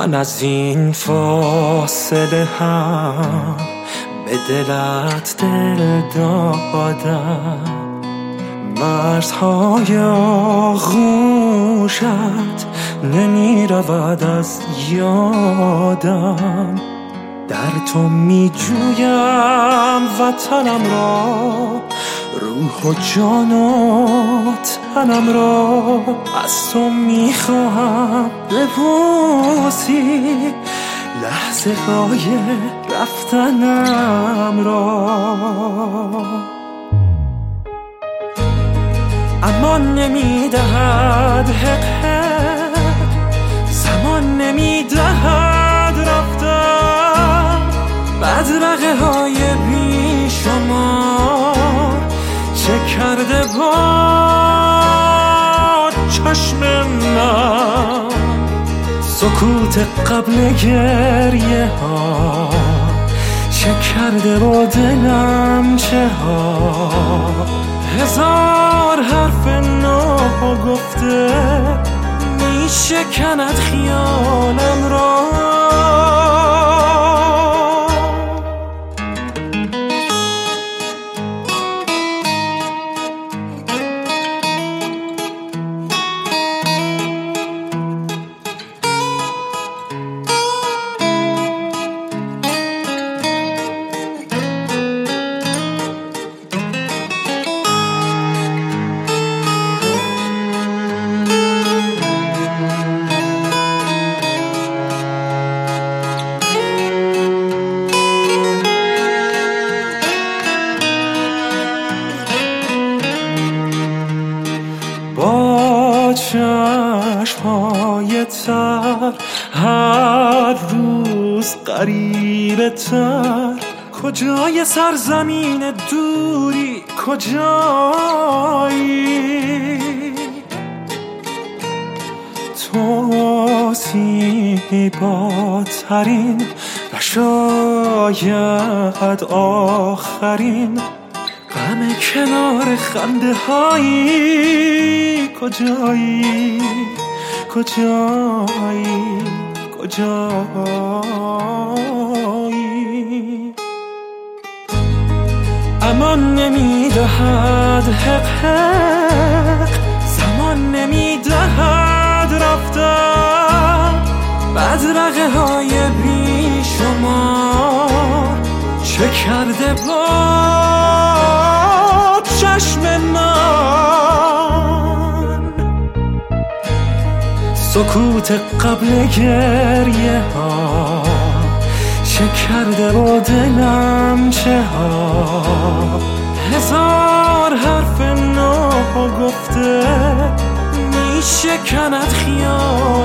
من از این فاصله هم به دلت دل دادم، مرزهای آغوشت نمی رود از یادم. در تو می جویم وطنم را، روح و جان و تنم را از تو می خواهم ببوسی لحظه های رفتنم را. اما نمی دهد حق زمان نمی دهد رفتن، بدرقه های بی شمار چه کرده با چشم من. سکوت قبل گریه ها چه کرده با دلم چه ها. هزار حرف نو گفته می شکند خیالم را. با چشم‌های تر هر روز غریبه تر، کجای سرزمین دوری کجایی؟ تو زیباترین و شاید آخرین غم کنار خنده هایی. کجایی کجایی کجایی؟ اما نمی دهد حق زمان نمی دهد رفتن، بدرقه های بی شمار چه کرده با چشم من. سکوت قبل گریه ها چه کرده با دلم چه ها. هزار حرف نو گفته می شکند خیال